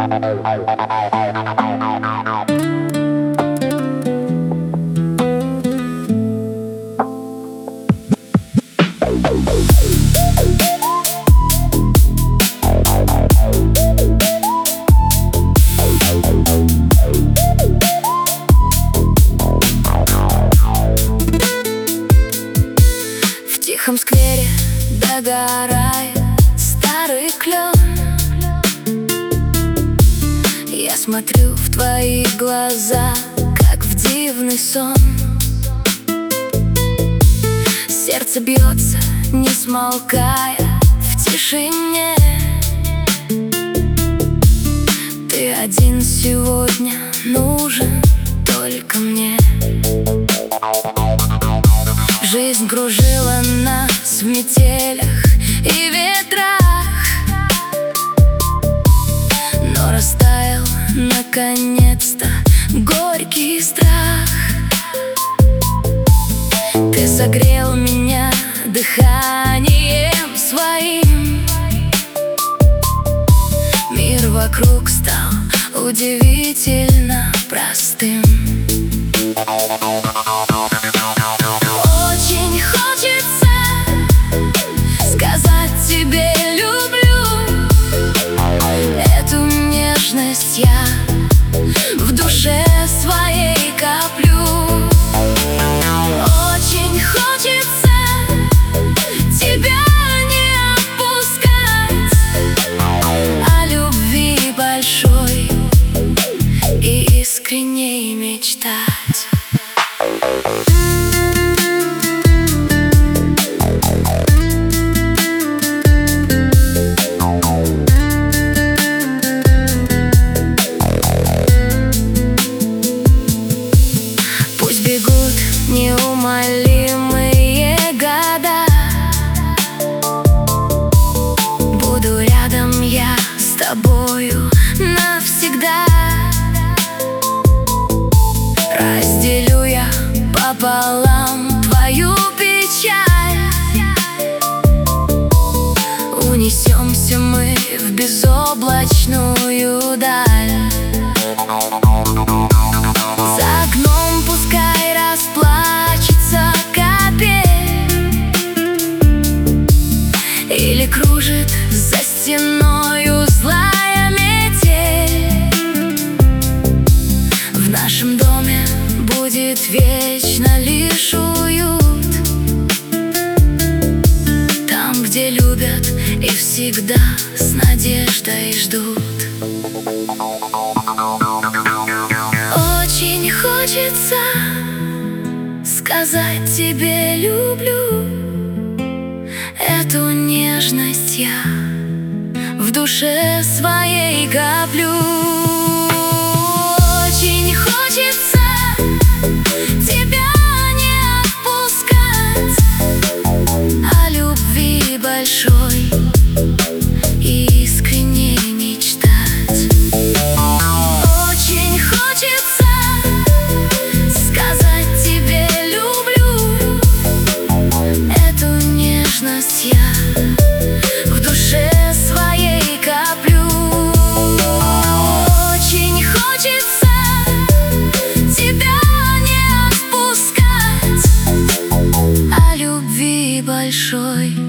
В тихом сквере догорает старый клен. Я смотрю в твои глаза, как в дивный сон. Сердце бьется, не смолкая, в тишине. Ты один сегодня нужен только мне. Жизнь кружила нас в метелях и ветрах, но растаял наконец-то горький страх. Ты согрел меня дыханием своим. Мир вокруг стал удивительно простым. Очень хочется сказать тебе люблю. Эту нежность я в душе своей коплю. Очень хочется тебя не отпускать, о любви большой и искренней мечтать. Пусть бегут неумолимые года, буду рядом я с тобою навсегда. Разделю я пополам твою печаль. Унесемся мы в безоблачную даль. За окном пускай расплачется капель, или кружит за стеною злая метель. В нашем доме будет вечно лишь уют, там, где любят и всегда с надеждой ждут. Очень хочется сказать тебе люблю. Эту нежность я в душе своей коплю. Очень хочется тебя не отпускать, о любви большой и искренней мечтать. Очень хочется сказать тебе люблю. Эту нежность я в душе своей коплю. Очень хочется тебя не отпускать, о любви большой